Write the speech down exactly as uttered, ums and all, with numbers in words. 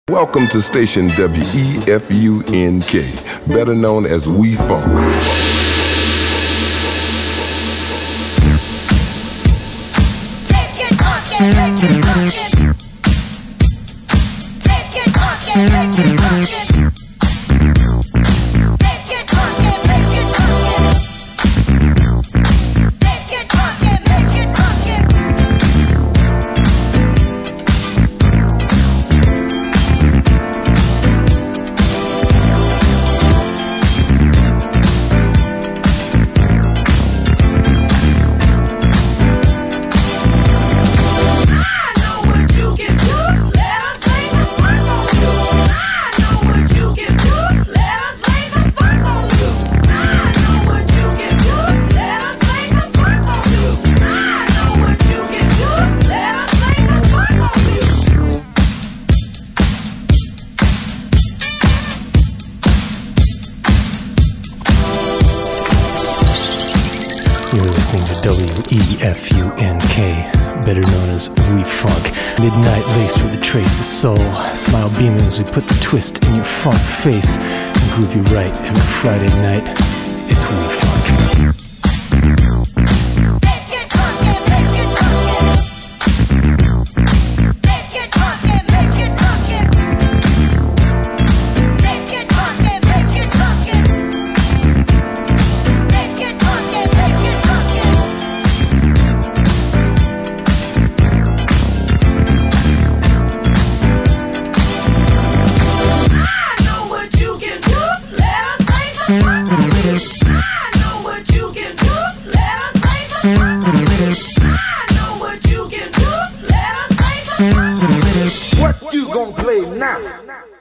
Welcome to station W E F U N K, better known as We Funk. W E F U N K, better known as We Funk. Midnight laced with a trace of soul. Smile beaming as we put the twist in your funk face. And groove you right every Friday night. It's We Funk. What you gonna play now?